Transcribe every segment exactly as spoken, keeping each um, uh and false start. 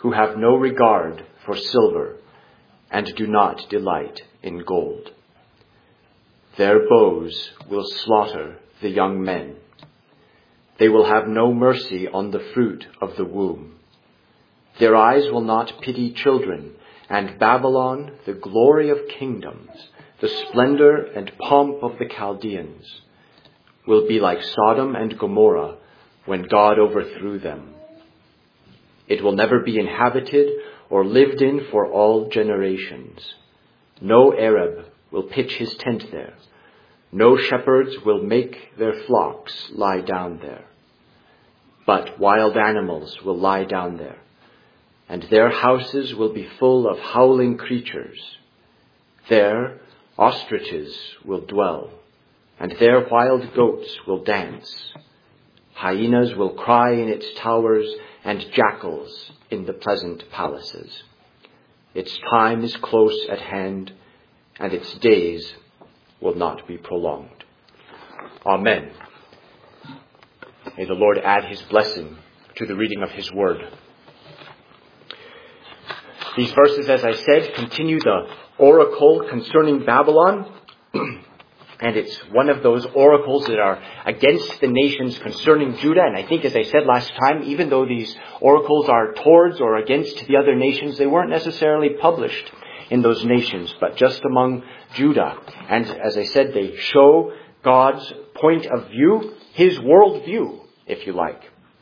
who have no regard for silver and do not delight in gold. Their bows will slaughter the young men. They will have no mercy on the fruit of the womb. Their eyes will not pity children, and Babylon, the glory of kingdoms, the splendor and pomp of the Chaldeans, will be like Sodom and Gomorrah when God overthrew them. It will never be inhabited or lived in for all generations. No Arab will pitch his tent there. No shepherds will make their flocks lie down there. But wild animals will lie down there, and their houses will be full of howling creatures. There ostriches will dwell, and there wild goats will dance. Hyenas will cry in its towers, and jackals in the pleasant palaces. Its time is close at hand, and its days will not be prolonged. Amen. May the Lord add his blessing to the reading of his word. These verses, as I said, continue the oracle concerning Babylon. And it's one of those oracles that are against the nations concerning Judah. And I think, as I said last time, even though these oracles are towards or against the other nations, they weren't necessarily published in those nations, but just among Judah. And as I said, they show God's point of view, his worldview, if you like.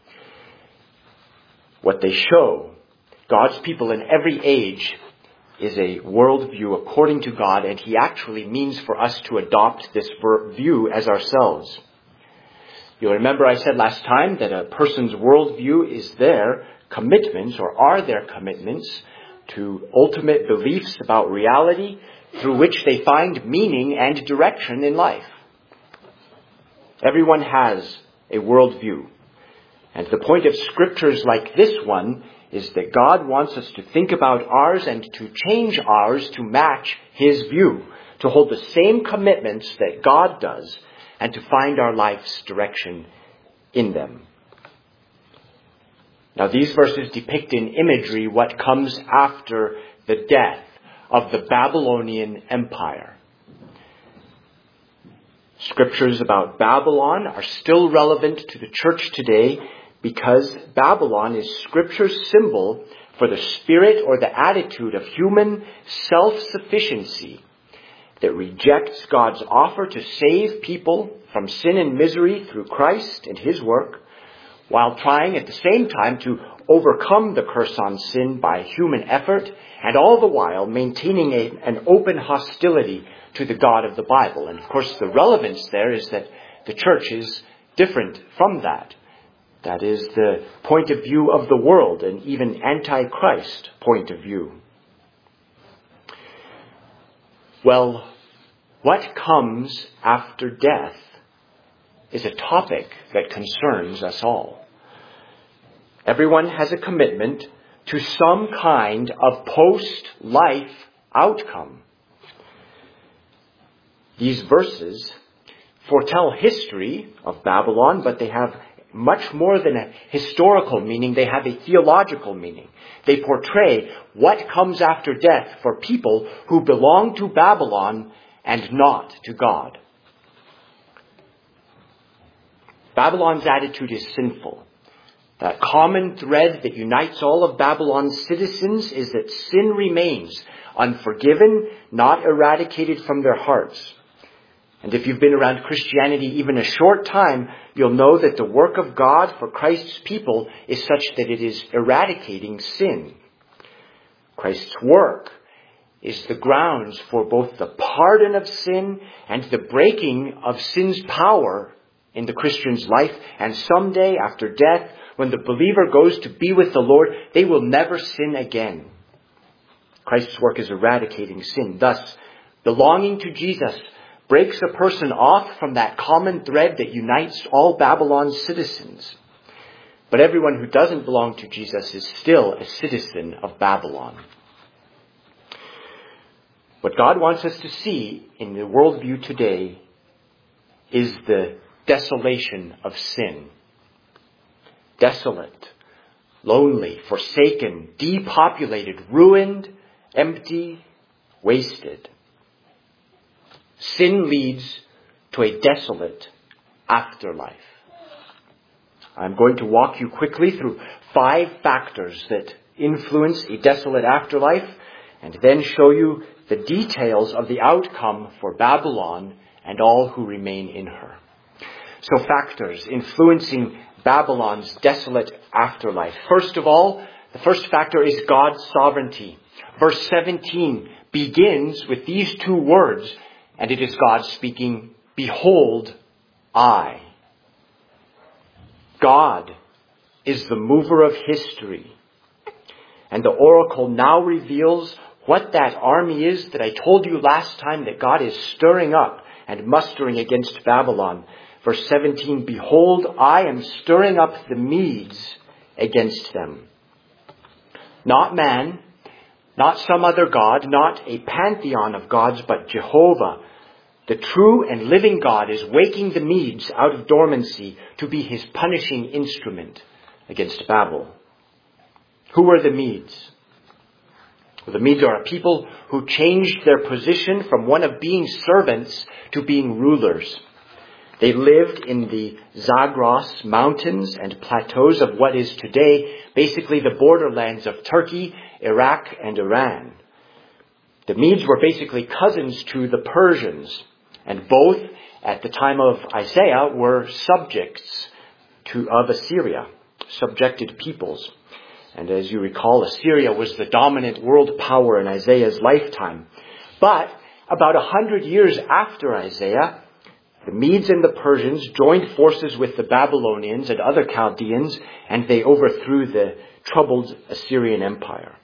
What they show, God's people in every age, is a worldview according to God, and he actually means for us to adopt this view as ourselves. You'll remember I said last time that a person's worldview is their commitments, or are their commitments, to ultimate beliefs about reality through which they find meaning and direction in life. Everyone has a worldview. And the point of scriptures like this one is that God wants us to think about ours and to change ours to match his view, to hold the same commitments that God does, and to find our life's direction in them. Now, these verses depict in imagery what comes after the death of the Babylonian Empire. Scriptures about Babylon are still relevant to the church today, because Babylon is Scripture's symbol for the spirit or the attitude of human self-sufficiency that rejects God's offer to save people from sin and misery through Christ and his work, while trying at the same time to overcome the curse on sin by human effort, and all the while maintaining a, an open hostility to the God of the Bible. And of course, the relevance there is that the church is different from that. That is the point of view of the world, and even anti-Christ point of view. Well, what comes after death is a topic that concerns us all. Everyone has a commitment to some kind of post-life outcome. These verses foretell history of Babylon, but they have much more than a historical meaning. They have a theological meaning. They portray what comes after death for people who belong to Babylon and not to God. Babylon's attitude is sinful. That common thread that unites all of Babylon's citizens is that sin remains unforgiven, not eradicated from their hearts. And if you've been around Christianity even a short time, you'll know that the work of God for Christ's people is such that it is eradicating sin. Christ's work is the grounds for both the pardon of sin and the breaking of sin's power in the Christian's life. And someday, after death, when the believer goes to be with the Lord, they will never sin again. Christ's work is eradicating sin. Thus, belonging to Jesus breaks a person off from that common thread that unites all Babylon's citizens. But everyone who doesn't belong to Jesus is still a citizen of Babylon. What God wants us to see in the worldview today is the desolation of sin. Desolate, lonely, forsaken, depopulated, ruined, empty, wasted. Sin leads to a desolate afterlife. I'm going to walk you quickly through five factors that influence a desolate afterlife, and then show you the details of the outcome for Babylon and all who remain in her. So, factors influencing Babylon's desolate afterlife. First of all, the first factor is God's sovereignty. Verse seventeen begins with these two words, and it is God speaking, "Behold, I." God is the mover of history. And the oracle now reveals what that army is that I told you last time that God is stirring up and mustering against Babylon. Verse seventeen, "Behold, I am stirring up the Medes against them." Not man, not some other god, not a pantheon of gods, but Jehovah, the true and living God, is waking the Medes out of dormancy to be his punishing instrument against Babel. Who are the Medes? Well, the Medes are a people who changed their position from one of being servants to being rulers. They lived in the Zagros mountains and plateaus of what is today basically the borderlands of Turkey, Iraq, and Iran. The Medes were basically cousins to the Persians, and both at the time of Isaiah were subjects to of Assyria, subjected peoples. And as you recall, Assyria was the dominant world power in Isaiah's lifetime. But about a hundred years after Isaiah, the Medes and the Persians joined forces with the Babylonians and other Chaldeans, and they overthrew the troubled Assyrian Empire.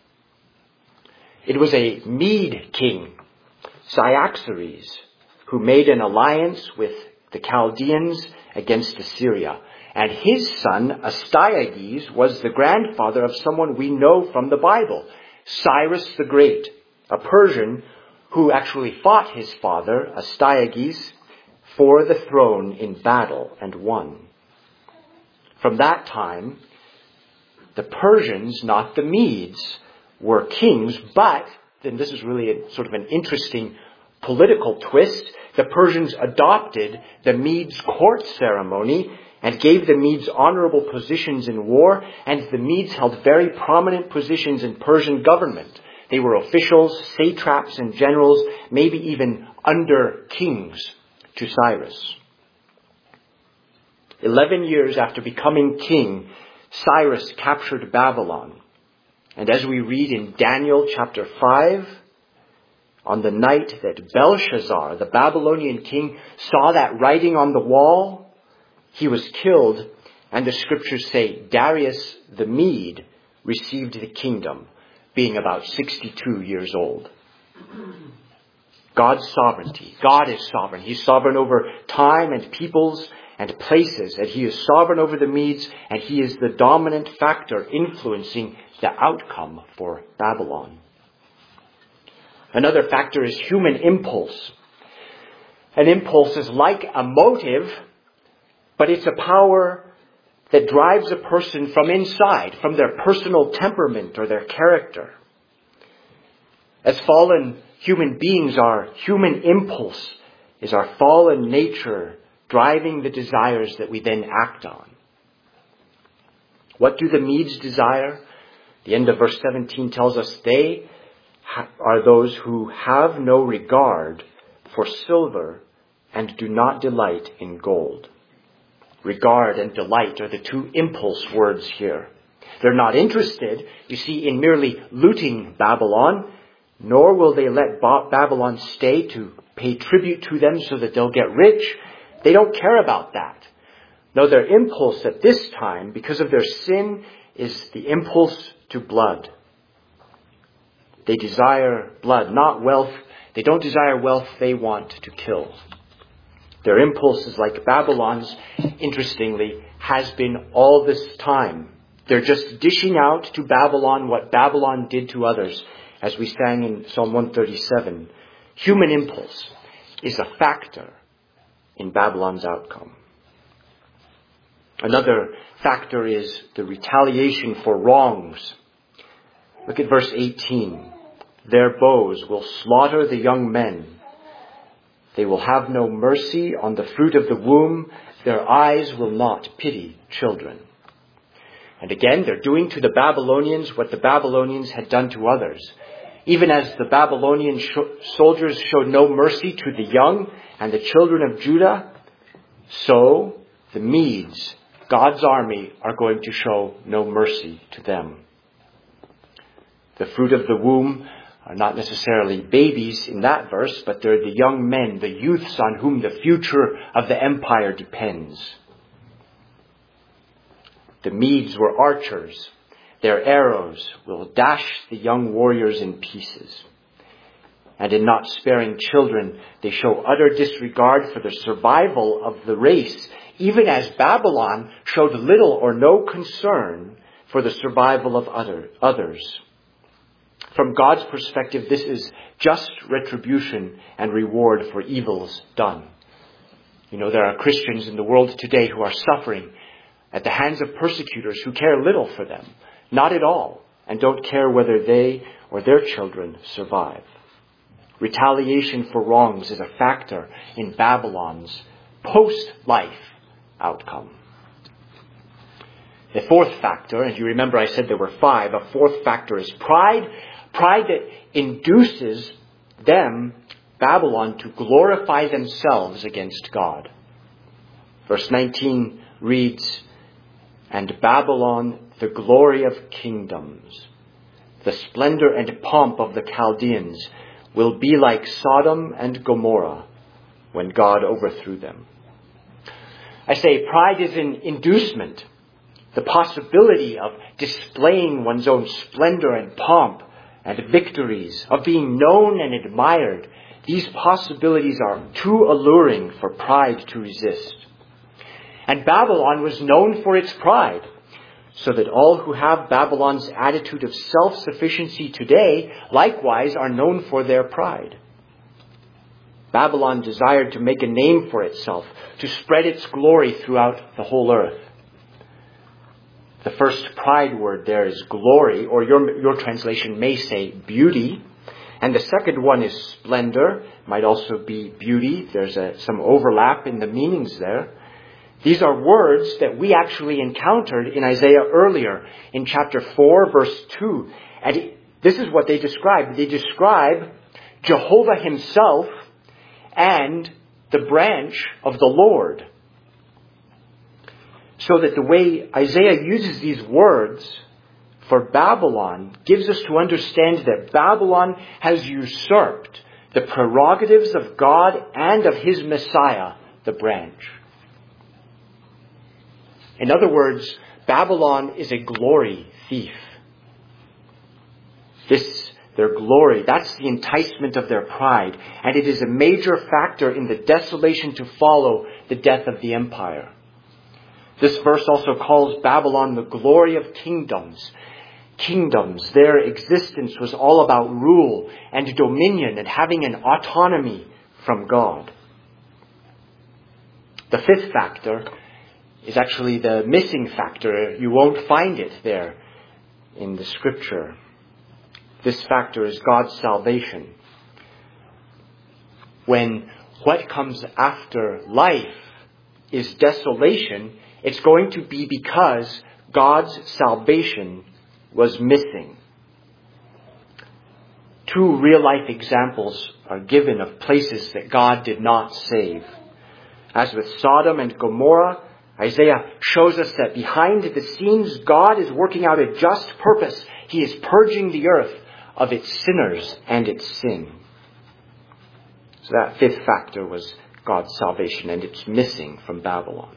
It was a Mede king, Cyaxares, who made an alliance with the Chaldeans against Assyria. And his son, Astyages, was the grandfather of someone we know from the Bible, Cyrus the Great, a Persian who actually fought his father, Astyages, for the throne in battle and won. From that time, the Persians, not the Medes, were kings, but, and this is really a, sort of an interesting political twist, the Persians adopted the Medes' court ceremony and gave the Medes honorable positions in war, and the Medes held very prominent positions in Persian government. They were officials, satraps, and generals, maybe even under kings to Cyrus. Eleven years after becoming king, Cyrus captured Babylon. And as we read in Daniel chapter five, on the night that Belshazzar, the Babylonian king, saw that writing on the wall, he was killed, and the scriptures say Darius the Mede received the kingdom, being about sixty-two years old. God's sovereignty. God is sovereign. He's sovereign over time and peoples and places, and he is sovereign over the Medes, and he is the dominant factor influencing the outcome for Babylon. Another factor is human impulse. An impulse is like a motive, but it's a power that drives a person from inside, from their personal temperament or their character. As fallen human beings, our human impulse is our fallen nature driving the desires that we then act on. What do the Medes desire? The end of verse seventeen tells us they are those who have no regard for silver and do not delight in gold. Regard and delight are the two impulse words here. They're not interested, you see, in merely looting Babylon, nor will they let Babylon stay to pay tribute to them so that they'll get rich. They don't care about that. No, their impulse at this time, because of their sin, is the impulse to blood. They desire blood, not wealth. They don't desire wealth, they want to kill. Their impulse is like Babylon's, interestingly, has been all this time. They're just dishing out to Babylon what Babylon did to others, as we sang in Psalm one thirty-seven. Human impulse is a factor in Babylon's outcome. Another factor is the retaliation for wrongs. Look at verse eighteen. Their bows will slaughter the young men. They will have no mercy on the fruit of the womb. Their eyes will not pity children. And again, they're doing to the Babylonians what the Babylonians had done to others. Even as the Babylonian sh- soldiers showed no mercy to the young and the children of Judah, so the Medes, God's army, are going to show no mercy to them. The fruit of the womb are not necessarily babies in that verse, but they're the young men, the youths on whom the future of the empire depends. The Medes were archers. Their arrows will dash the young warriors in pieces. And in not sparing children, they show utter disregard for the survival of the race, even as Babylon showed little or no concern for the survival of other, others. From God's perspective, this is just retribution and reward for evils done. You know, there are Christians in the world today who are suffering at the hands of persecutors who care little for them, not at all, and don't care whether they or their children survive. Retaliation for wrongs is a factor in Babylon's post-life outcome. The fourth factor, and you remember I said there were five, a fourth factor is pride. Pride that induces them, Babylon, to glorify themselves against God. Verse nineteen reads, "And Babylon, the glory of kingdoms, the splendor and pomp of the Chaldeans, will be like Sodom and Gomorrah when God overthrew them." I say pride is an inducement, the possibility of displaying one's own splendor and pomp and victories, of being known and admired. These possibilities are too alluring for pride to resist. And Babylon was known for its pride, so that all who have Babylon's attitude of self-sufficiency today likewise are known for their pride. Babylon desired to make a name for itself, to spread its glory throughout the whole earth. The first pride word there is glory, or your, your translation may say beauty. And the second one is splendor, might also be beauty. There's a, some overlap in the meanings there. These are words that we actually encountered in Isaiah earlier in chapter four, verse two. And this is what they describe. They describe Jehovah himself and the branch of the Lord. So that the way Isaiah uses these words for Babylon gives us to understand that Babylon has usurped the prerogatives of God and of his Messiah, the branch. In other words, Babylon is a glory thief. This, their glory, that's the enticement of their pride. And it is a major factor in the desolation to follow the death of the empire. This verse also calls Babylon the glory of kingdoms. Kingdoms, their existence was all about rule and dominion and having an autonomy from God. The fifth factor is actually the missing factor. You won't find it there in the scripture. This factor is God's salvation. When what comes after life is desolation, it's going to be because God's salvation was missing. Two real-life examples are given of places that God did not save. As with Sodom and Gomorrah, Isaiah shows us that behind the scenes, God is working out a just purpose. He is purging the earth of its sinners and its sin. So that fifth factor was God's salvation, and it's missing from Babylon.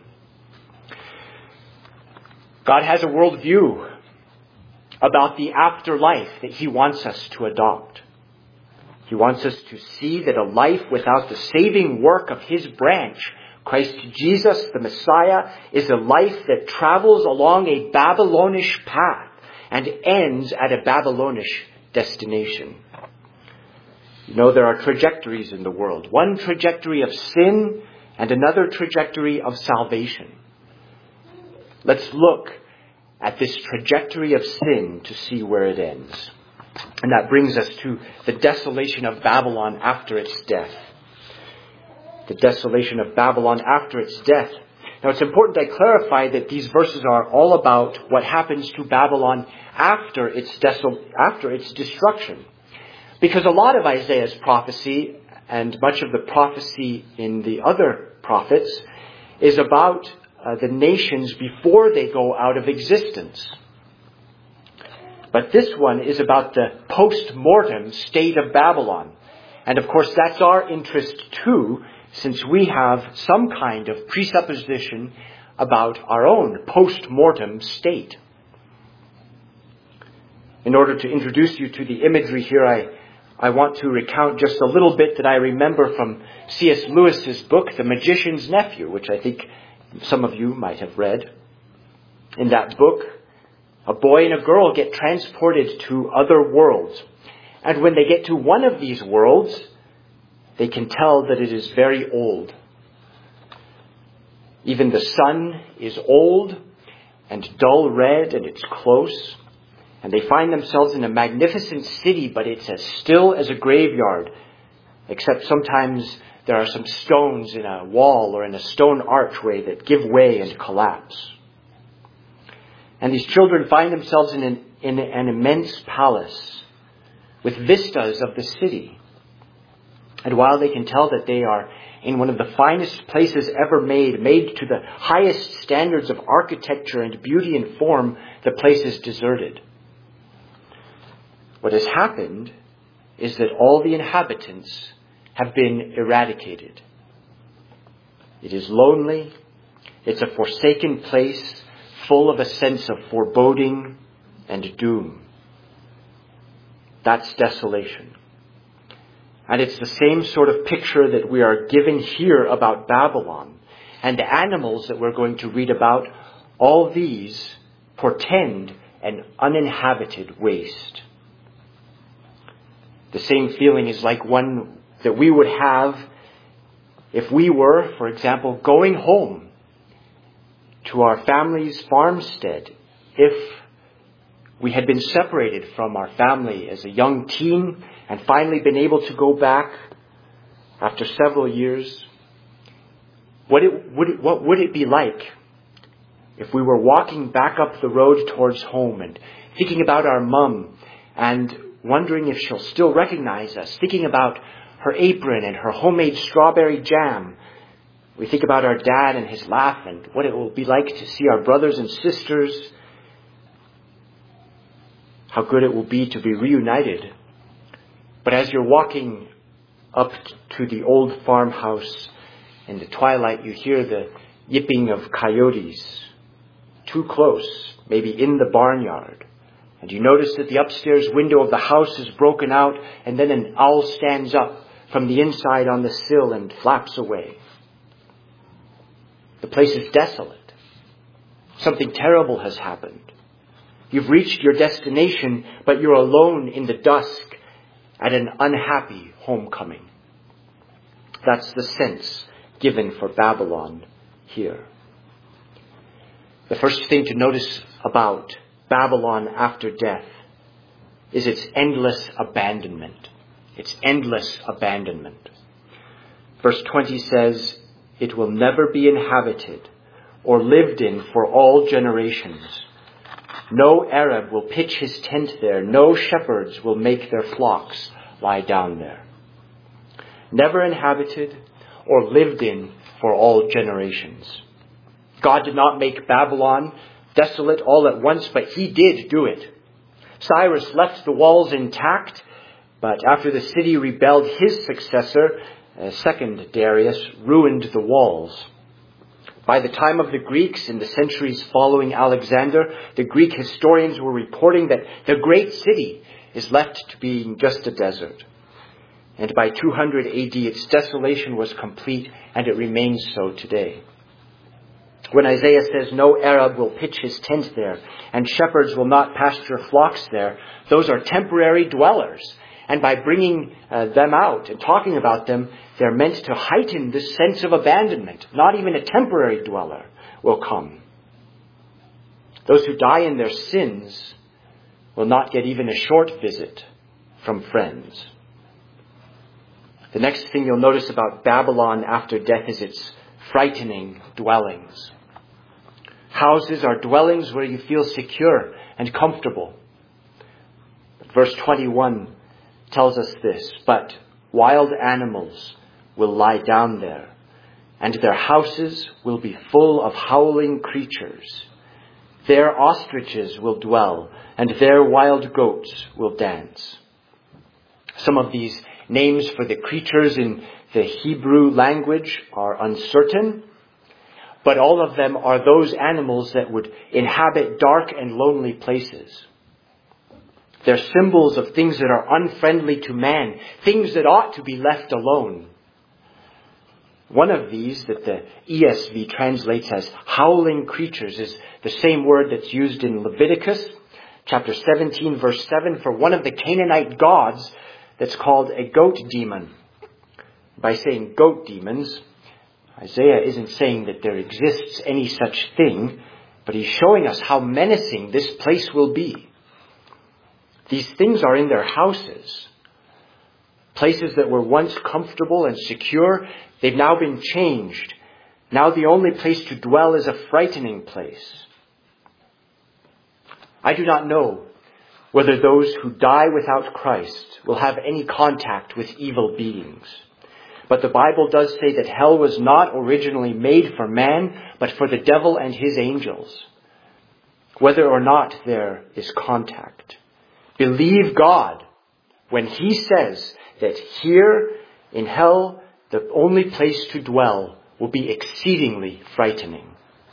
God has a worldview about the afterlife that he wants us to adopt. He wants us to see that a life without the saving work of his branch, Christ Jesus, the Messiah, is a life that travels along a Babylonish path and ends at a Babylonish destination. You know, there are trajectories in the world. One trajectory of sin and another trajectory of salvation. let's look at this trajectory of sin to see where it ends. And that brings us to the desolation of Babylon after its death. The desolation of Babylon after its death. Now it's important I clarify that these verses are all about what happens to Babylon after its desol- after its destruction. Because a lot of Isaiah's prophecy, and much of the prophecy in the other prophets, is about uh, the nations before they go out of existence. But this one is about the post-mortem state of Babylon. And of course that's our interest too, since we have some kind of presupposition about our own post-mortem state. In order to introduce you to the imagery here, I, I want to recount just a little bit that I remember from C S Lewis's book, The Magician's Nephew, which I think some of you might have read. In that book, a boy and a girl get transported to other worlds. And when they get to one of these worlds, they can tell that it is very old. Even the sun is old and dull red, and it's close. And they find themselves in a magnificent city, but it's as still as a graveyard, except sometimes there are some stones in a wall or in a stone archway that give way and collapse. And these children find themselves in an, in an immense palace with vistas of the city. And while they can tell that they are in one of the finest places ever made, made to the highest standards of architecture and beauty and form, the place is deserted. What has happened is that all the inhabitants have been eradicated. It is lonely. It's a forsaken place, full of a sense of foreboding and doom. That's desolation. And it's the same sort of picture that we are given here about Babylon. And the animals that we're going to read about, all these portend an uninhabited waste. The same feeling is like one that we would have if we were, for example, going home to our family's farmstead, if we had been separated from our family as a young teen and finally been able to go back after several years. What, it, would it, what would it be like if we were walking back up the road towards home and thinking about our mum and wondering if she'll still recognize us, thinking about her apron and her homemade strawberry jam. We think about our dad and his laugh and what it will be like to see our brothers and sisters. How good it will be to be reunited. But as you're walking up to the old farmhouse in the twilight, you hear the yipping of coyotes too close, maybe in the barnyard. And you notice that the upstairs window of the house is broken out, and then an owl stands up from the inside on the sill and flaps away. The place is desolate. Something terrible has happened. You've reached your destination, but you're alone in the dusk at an unhappy homecoming. That's the sense given for Babylon here. The first thing to notice about Babylon after death is its endless abandonment. Its endless abandonment. Verse twenty says, "It will never be inhabited or lived in for all generations. No Arab will pitch his tent there. No shepherds will make their flocks lie down there." Never inhabited or lived in for all generations. God did not make Babylon desolate all at once, but he did do it. Cyrus left the walls intact, but after the city rebelled, his successor, uh, second Darius, ruined the walls. By the time of the Greeks, in the centuries following Alexander, the Greek historians were reporting that the great city is left to being just a desert. And by two hundred A D, its desolation was complete, and it remains so today. When Isaiah says no Arab will pitch his tent there, and shepherds will not pasture flocks there, those are temporary dwellers. And by bringing uh, them out and talking about them, they're meant to heighten this sense of abandonment. Not even a temporary dweller will come. Those who die in their sins will not get even a short visit from friends. The next thing you'll notice about Babylon after death is its frightening dwellings. Houses are dwellings where you feel secure and comfortable. Verse twenty-one tells us this, but wild animals will lie down there, and their houses will be full of howling creatures. There ostriches will dwell, and there wild goats will dance. Some of these names for the creatures in the Hebrew language are uncertain, but all of them are those animals that would inhabit dark and lonely places. They're symbols of things that are unfriendly to man, things that ought to be left alone. One of these that the E S V translates as howling creatures is the same word that's used in Leviticus chapter seventeen verse seven for one of the Canaanite gods that's called a goat demon. By saying goat demons, Isaiah isn't saying that there exists any such thing, but he's showing us how menacing this place will be. These things are in their houses. Places that were once comfortable and secure, they've now been changed. Now the only place to dwell is a frightening place. I do not know whether those who die without Christ will have any contact with evil beings. But the Bible does say that hell was not originally made for man, but for the devil and his angels. Whether or not there is contact. Believe God when he says that here in hell, the only place to dwell will be exceedingly frightening.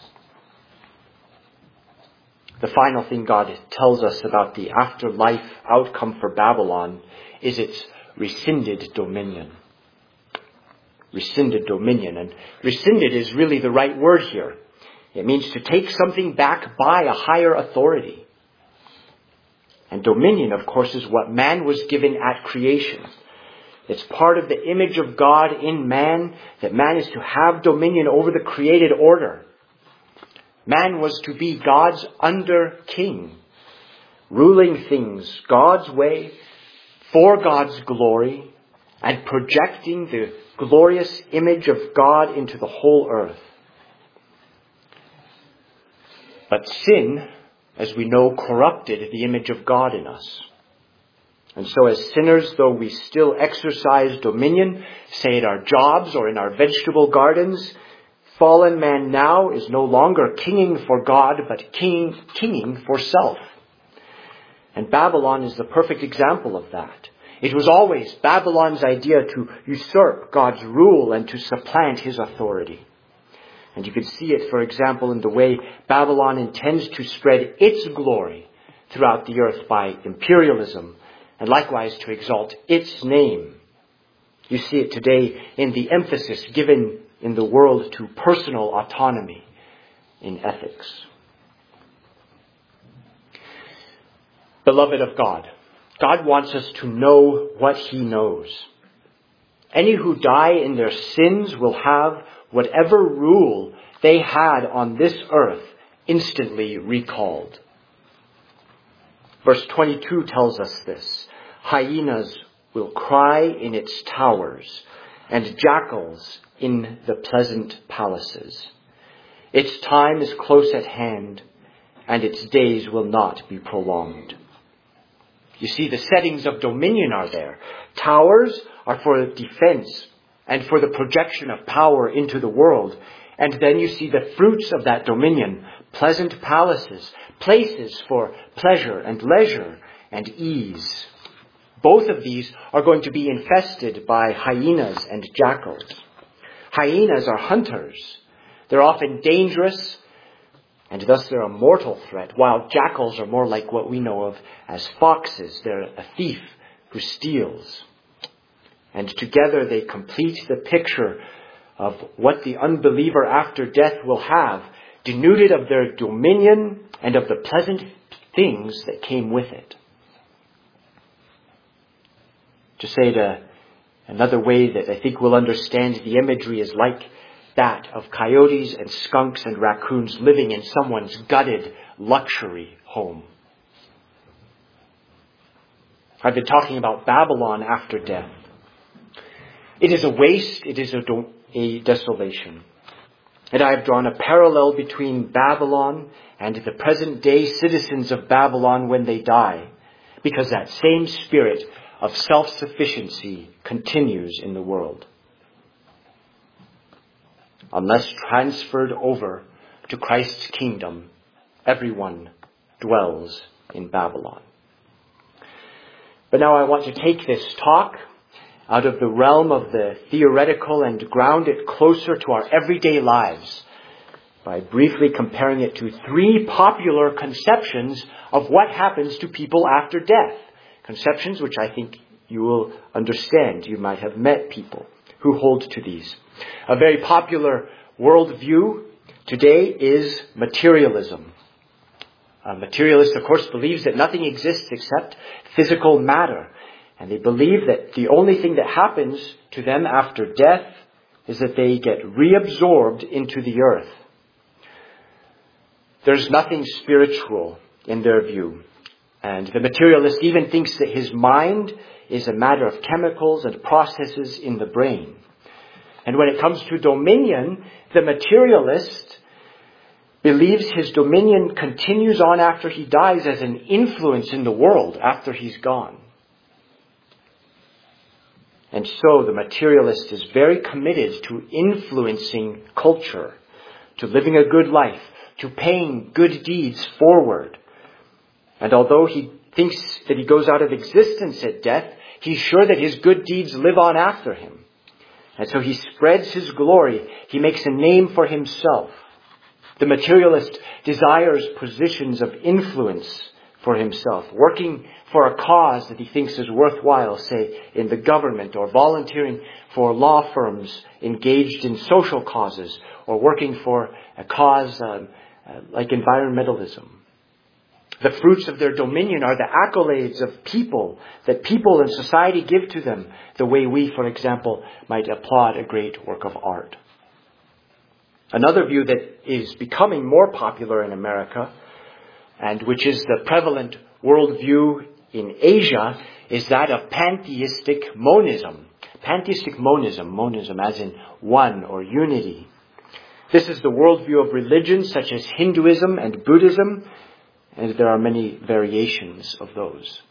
The final thing God tells us about the afterlife outcome for Babylon is its rescinded dominion. Rescinded dominion. And rescinded is really the right word here. It means to take something back by a higher authority. And dominion, of course, is what man was given at creation. It's part of the image of God in man, that man is to have dominion over the created order. Man was to be God's under king, ruling things God's way, for God's glory, and projecting the glorious image of God into the whole earth. But sin, as we know, corrupted the image of God in us. And so as sinners, though we still exercise dominion, say at our jobs or in our vegetable gardens, fallen man now is no longer kinging for God, but king, kinging for self. And Babylon is the perfect example of that. It was always Babylon's idea to usurp God's rule and to supplant his authority. And you can see it, for example, in the way Babylon intends to spread its glory throughout the earth by imperialism, and likewise to exalt its name. You see it today in the emphasis given in the world to personal autonomy in ethics. Beloved of God, God wants us to know what he knows. Any who die in their sins will have whatever rule they had on this earth instantly recalled. Verse twenty-two tells us this. Hyenas will cry in its towers, and jackals in the pleasant palaces. Its time is close at hand, and its days will not be prolonged. You see, the settings of dominion are there. Towers are for defense and for the projection of power into the world. And then you see the fruits of that dominion, pleasant palaces, places for pleasure and leisure and ease. Both of these are going to be infested by hyenas and jackals. Hyenas are hunters. They're often dangerous, and thus they're a mortal threat, while jackals are more like what we know of as foxes. They're a thief who steals. And together they complete the picture of what the unbeliever after death will have, denuded of their dominion and of the pleasant things that came with it. To say it a, another way that I think we'll understand the imagery is like that of coyotes and skunks and raccoons living in someone's gutted luxury home. I've been talking about Babylon after death. It is a waste, it is a, do- a desolation. And I have drawn a parallel between Babylon and the present day citizens of Babylon when they die, because that same spirit of self-sufficiency continues in the world. Unless transferred over to Christ's kingdom, everyone dwells in Babylon. But now I want to take this talk out of the realm of the theoretical and ground it closer to our everyday lives by briefly comparing it to three popular conceptions of what happens to people after death. Conceptions which I think you will understand. You might have met people who hold to these. A very popular worldview today is materialism. A materialist, of course, believes that nothing exists except physical matter. And they believe that the only thing that happens to them after death is that they get reabsorbed into the earth. There's nothing spiritual in their view. And the materialist even thinks that his mind is a matter of chemicals and processes in the brain. And when it comes to dominion, the materialist believes his dominion continues on after he dies as an influence in the world after he's gone. And so the materialist is very committed to influencing culture, to living a good life, to paying good deeds forward. And although he thinks that he goes out of existence at death, he's sure that his good deeds live on after him. And so he spreads his glory. He makes a name for himself. The materialist desires positions of influence for himself, working for a cause that he thinks is worthwhile, say in the government, or volunteering for law firms engaged in social causes, or working for a cause um, uh, like environmentalism. The fruits of their dominion are the accolades of people, that people in society give to them, the way we, for example, might applaud a great work of art. Another view that is becoming more popular in America, and which is the prevalent worldview in Asia, is that of pantheistic monism. Pantheistic monism, monism as in one or unity. This is the worldview of religions such as Hinduism and Buddhism, and there are many variations of those.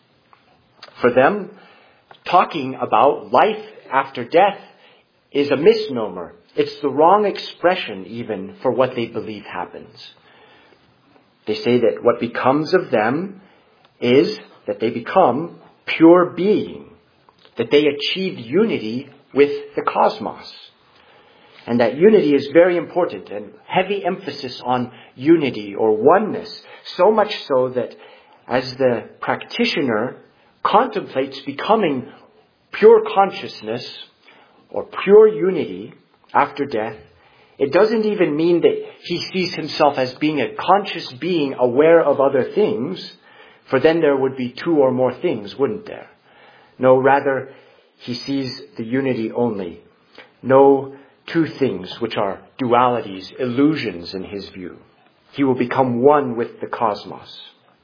For them, talking about life after death is a misnomer. It's the wrong expression even for what they believe happens. They say that what becomes of them is that they become pure being, that they achieve unity with the cosmos. And that unity is very important, and heavy emphasis on unity or oneness, so much so that as the practitioner contemplates becoming pure consciousness or pure unity after death, it doesn't even mean that he sees himself as being a conscious being aware of other things, for then there would be two or more things, wouldn't there? No, rather, he sees the unity only. No two things which are dualities, illusions in his view. He will become one with the cosmos.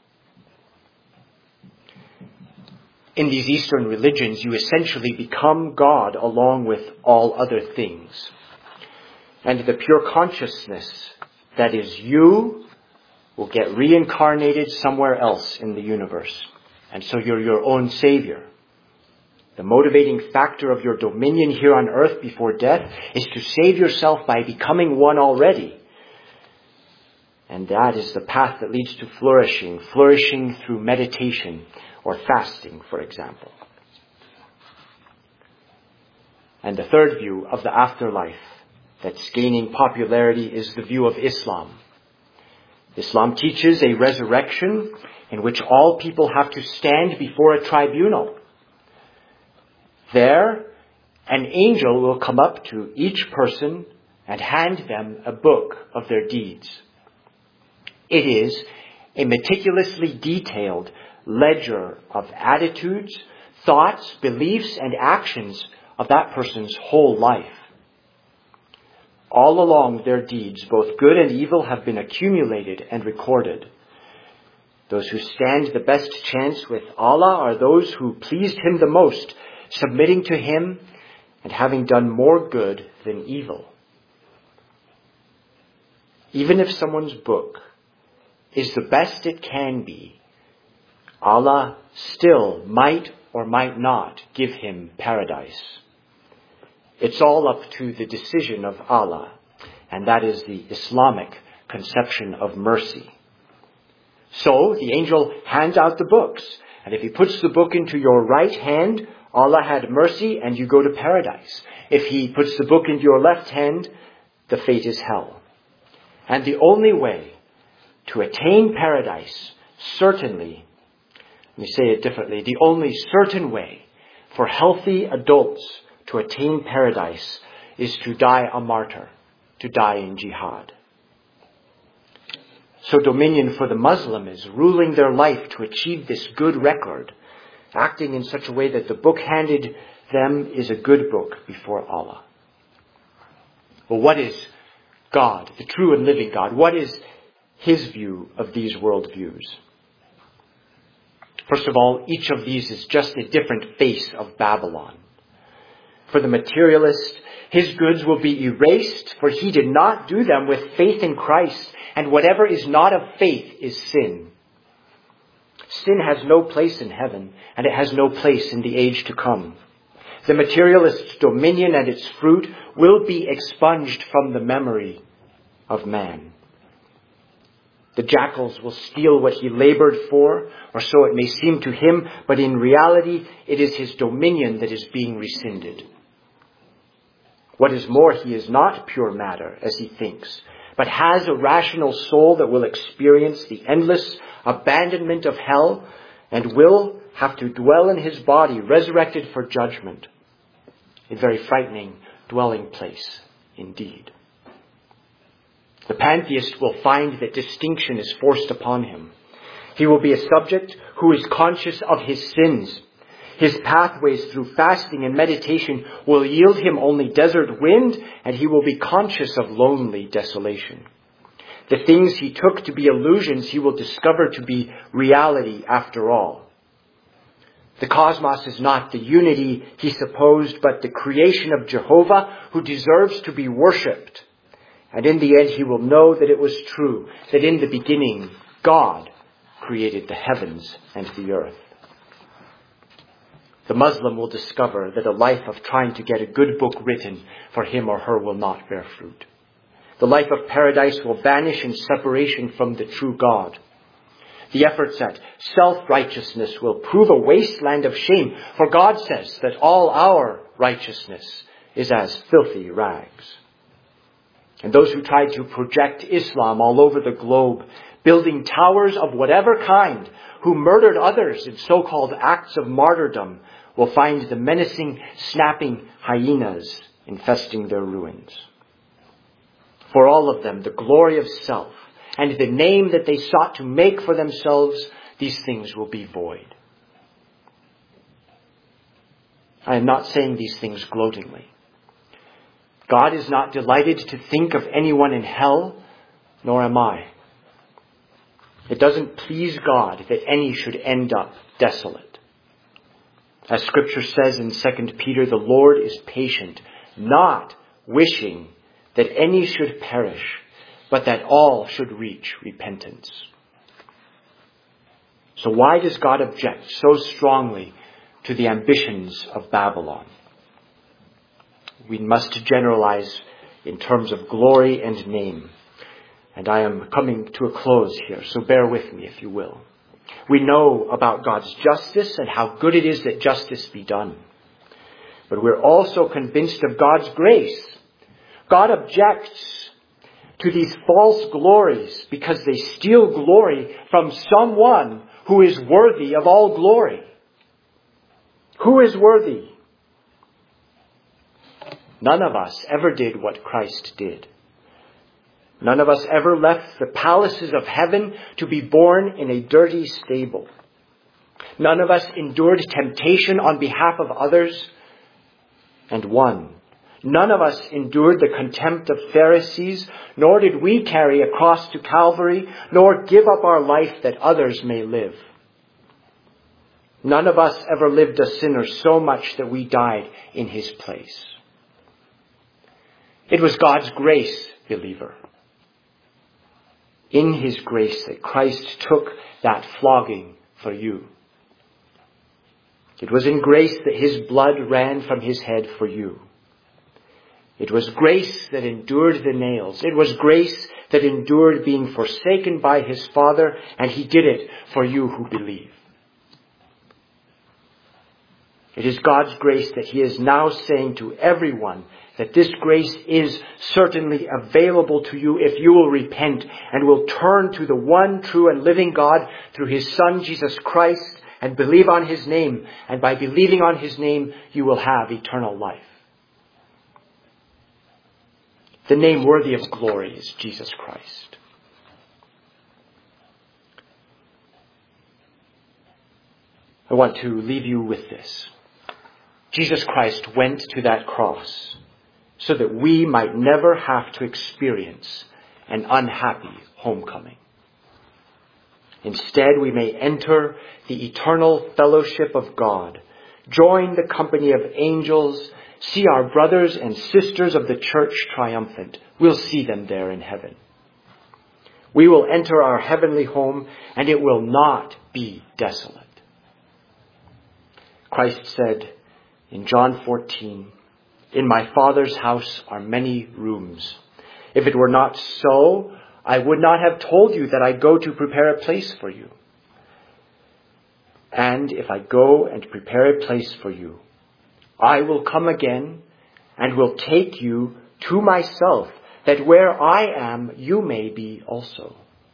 In these Eastern religions, you essentially become God along with all other things. And the pure consciousness that is you will get reincarnated somewhere else in the universe. And so you're your own savior. The motivating factor of your dominion here on earth before death is to save yourself by becoming one already. And that is the path that leads to flourishing, flourishing through meditation or fasting, for example. And the third view of the afterlife that's gaining popularity is the view of Islam. Islam teaches a resurrection in which all people have to stand before a tribunal. There, an angel will come up to each person and hand them a book of their deeds. It is a meticulously detailed ledger of attitudes, thoughts, beliefs, and actions of that person's whole life. all along their deeds, both good and evil, have been accumulated and recorded. Those who stand the best chance with Allah are those who pleased Him the most, submitting to Him and having done more good than evil. Even if someone's book is the best it can be, Allah still might or might not give him paradise. It's all up to the decision of Allah, and that is the Islamic conception of mercy. So the angel hands out the books, and if he puts the book into your right hand, Allah had mercy and you go to paradise. If he puts the book into your left hand, the fate is hell. And the only way to attain paradise, certainly, let me say it differently, the only certain way for healthy adults to attain paradise is to die a martyr, to die in jihad. So dominion for the Muslim is ruling their life to achieve this good record, acting in such a way that the book handed them is a good book before Allah. Well, what is God, the true and living God? What is His view of these worldviews? First of all, each of these is just a different face of Babylon. For the materialist, his goods will be erased, for he did not do them with faith in Christ, and whatever is not of faith is sin. Sin has no place in heaven, and it has no place in the age to come. The materialist's dominion and its fruit will be expunged from the memory of man. The jackals will steal what he labored for, or so it may seem to him, but in reality it is his dominion that is being rescinded. What is more, he is not pure matter, as he thinks, but has a rational soul that will experience the endless abandonment of hell and will have to dwell in his body, resurrected for judgment. A very frightening dwelling place indeed. The pantheist will find that distinction is forced upon him. He will be a subject who is conscious of his sins. His pathways through fasting and meditation will yield him only desert wind, and he will be conscious of lonely desolation. The things he took to be illusions he will discover to be reality after all. The cosmos is not the unity he supposed, but the creation of Jehovah, who deserves to be worshipped. And in the end he will know that it was true, that in the beginning God created the heavens and the earth. The Muslim will discover that a life of trying to get a good book written for him or her will not bear fruit. The life of paradise will vanish in separation from the true God. The efforts at self-righteousness will prove a wasteland of shame, for God says that all our righteousness is as filthy rags. And those who try to project Islam all over the globe, building towers of whatever kind, who murdered others in so-called acts of martyrdom, will find the menacing, snapping hyenas infesting their ruins. For all of them, the glory of self and the name that they sought to make for themselves, these things will be void. I am not saying these things gloatingly. God is not delighted to think of anyone in hell, nor am I. It doesn't please God that any should end up desolate. As Scripture says in Second Peter, the Lord is patient, not wishing that any should perish, but that all should reach repentance. So why does God object so strongly to the ambitions of Babylon? We must generalize in terms of glory and name. And I am coming to a close here, so bear with me if you will. We know about God's justice and how good it is that justice be done. But we're also convinced of God's grace. God objects to these false glories because they steal glory from someone who is worthy of all glory. Who is worthy? None of us ever did what Christ did. None of us ever left the palaces of heaven to be born in a dirty stable. None of us endured temptation on behalf of others and won. None of us endured the contempt of Pharisees, nor did we carry a cross to Calvary, nor give up our life that others may live. None of us ever lived a sinner so much that we died in his place. It was God's grace, believer, in his grace that Christ took that flogging for you. It was in grace that his blood ran from his head for you. It was grace that endured the nails. It was grace that endured being forsaken by his Father, and he did it for you who believe. It is God's grace that he is now saying to everyone that this grace is certainly available to you if you will repent and will turn to the one true and living God through his Son, Jesus Christ, and believe on his name. And by believing on his name, you will have eternal life. The name worthy of glory is Jesus Christ. I want to leave you with this. Jesus Christ went to that cross so that we might never have to experience an unhappy homecoming. Instead, we may enter the eternal fellowship of God, join the company of angels, see our brothers and sisters of the church triumphant. We'll see them there in heaven. We will enter our heavenly home, and it will not be desolate. Christ said in John fourteen, "In my Father's house are many rooms. If it were not so, I would not have told you that I go to prepare a place for you. And if I go and prepare a place for you, I will come again and will take you to myself, that where I am, you may be also."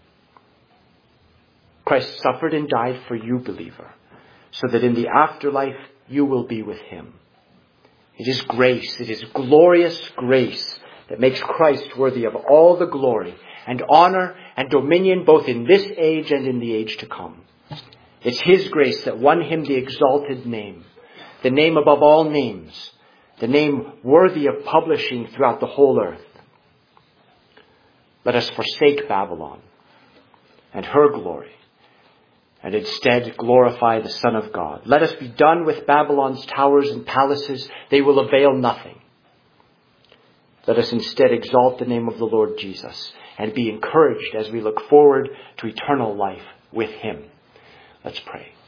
Christ suffered and died for you, believer, so that in the afterlife you will be with him. It is grace, it is glorious grace that makes Christ worthy of all the glory and honor and dominion both in this age and in the age to come. It's his grace that won him the exalted name, the name above all names, the name worthy of publishing throughout the whole earth. Let us forsake Babylon and her glory, and instead glorify the Son of God. Let us be done with Babylon's towers and palaces. They will avail nothing. Let us instead exalt the name of the Lord Jesus and be encouraged as we look forward to eternal life with him. Let's pray.